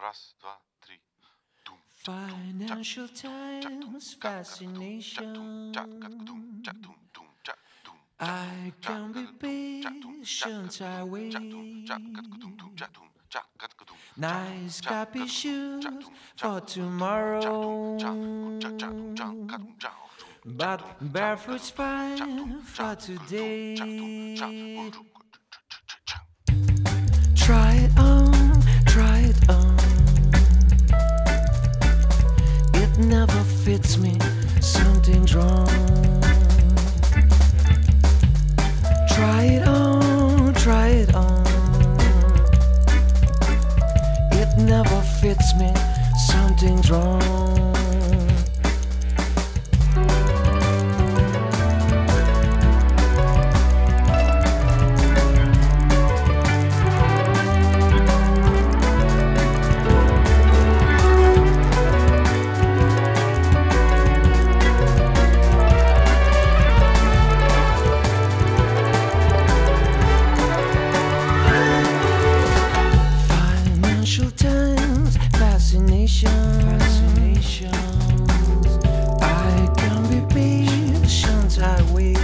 Раз, два, три. Financial Times fascination. I can be patient, I wait. Nice copy shoes for tomorrow, but barefoot's fine for today. Try it on, try it on. It never fits me, something's wrong. Try it on, try it on. It never fits me, something's wrong. Financial Times fascination. I can be patient, I wait.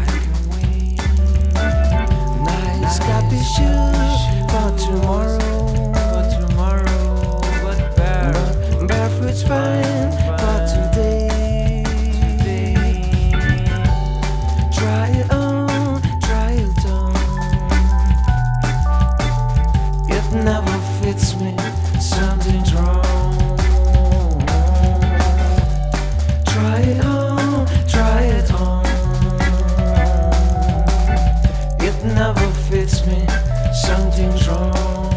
Nice copy shoes for tomorrow, but barefoot's fine for today. Try it on, try it on. It never fits me, something's wrong. Try it on, try it on. It never fits me, something's wrong.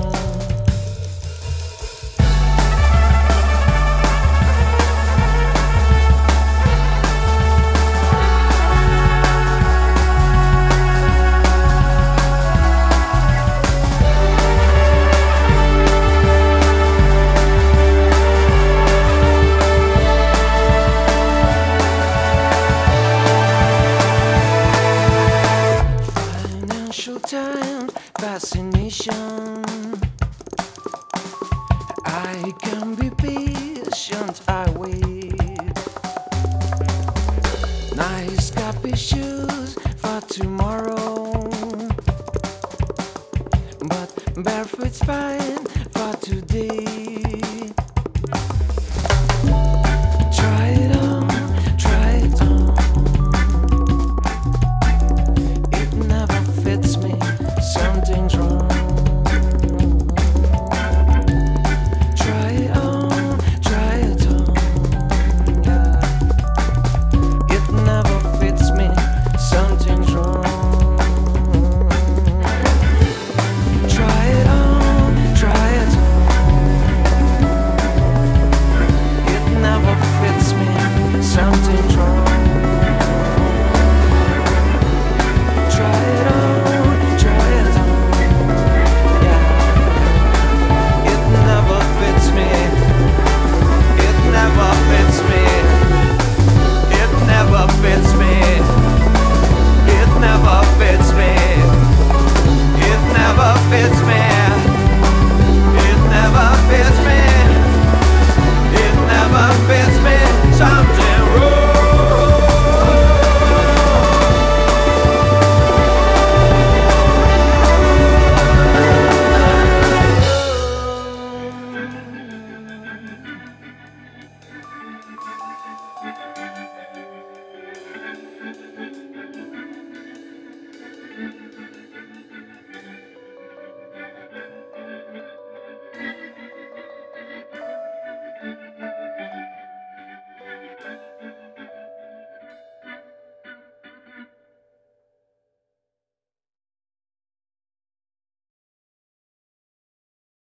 Financial Times fascination. I can be patient, I wait. Nice copy shoes for tomorrow, but barefoot's fine for today.